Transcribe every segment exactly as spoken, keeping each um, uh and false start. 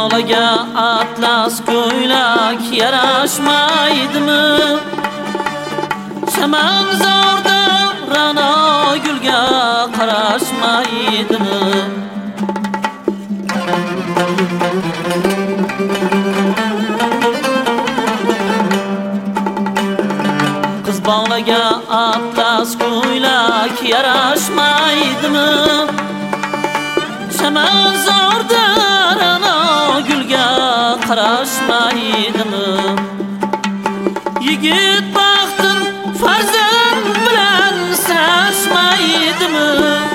bog'laga atlas ko'ylak yarashmaydimi? Chamanzorda ra'no gulga qarashmaydimi? Qiz bog'laga atlas ko'ylak yarashmaydimi? Chamanzorda ra'no gulga qarashmaydimi? Yigit baxtin farzand bilan sinashmaydimi?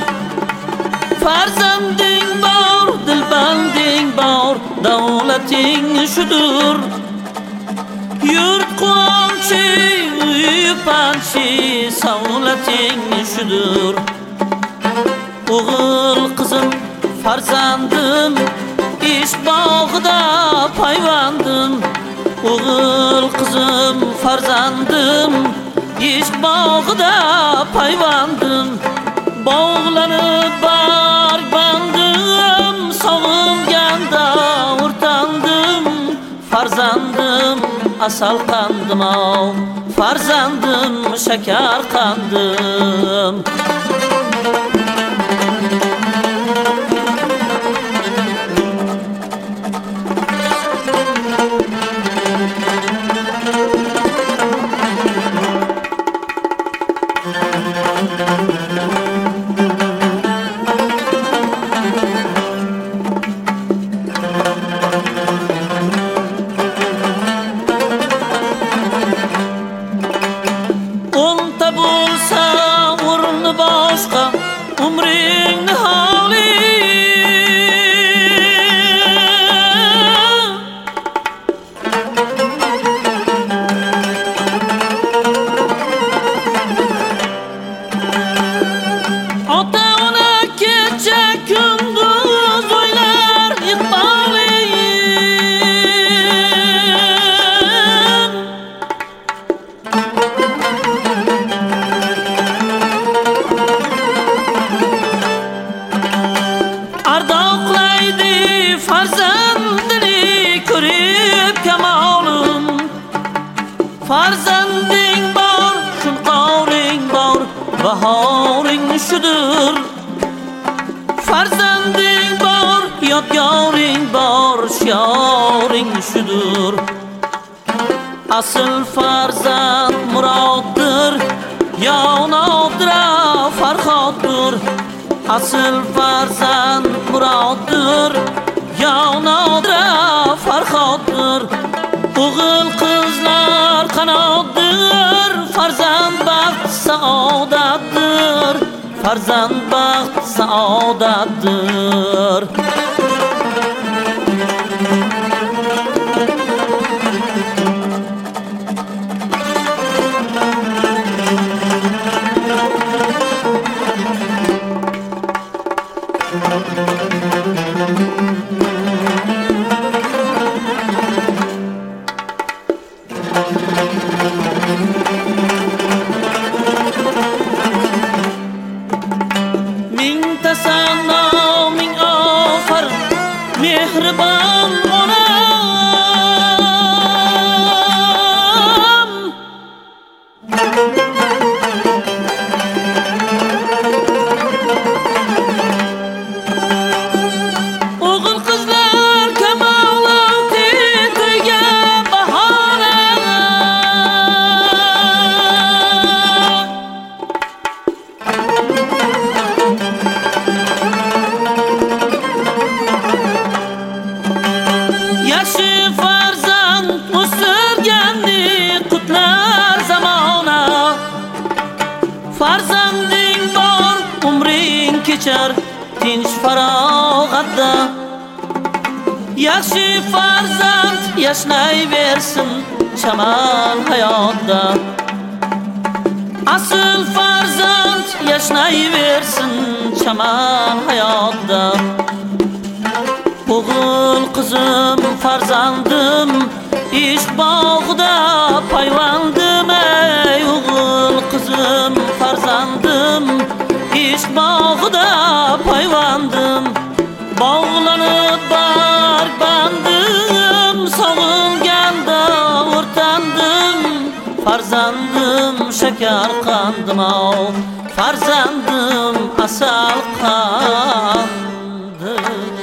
Farzanding bor, dilbanding bor, davlating shudur. Yurt quvonchi, uy panchi, savlating shudur. O'g'il qizim farzandim, ish bog'ida payvandim. O'g'il qizim farzandim, ish bog'ida payvandim. Bog'lanib barbandim, sog'inganda o'rtandim. Farzandim asal qandim, farzandim shakar qandim. O'nta bo'lsa o'rni boshqa, umringni holi. Ota-ona kecha kunduz o'ylar iqboling. Ardoqlaydi farzandini ko'rib kamolim. Farzanding bor, shunqoring bor, bahoring shudur. Farzanding bor, yodgoring bor, shioring shudur. Asl farzand muroddir, yo nodira farhoddir. Asl farzand muroddir, yo nodira farhoddir. O'g'il qizlar qanotdir, farzand baxt saodatdir. Farzand baxt saodatdir. Mingta sano, ming ofar, mehribon onam. O'g'il qizlar kamolovdi to'yga bahona. Yaxshi farzand o'stirganni qutlar zamona. Farzanding bor, umring kechar tinch farog'atda. Yaxshi farzand yashnayversin chaman hayotda. Asl farzand yashnayversin chaman hayotda. O'g'il qizim farzandim, ish bog'ida payvandim. Ey o'g'il qizim farzandim, ish bog'ida payvandim. Bog'lanib barbandim. farzandım şeker kandım av, farzandım asal kandım.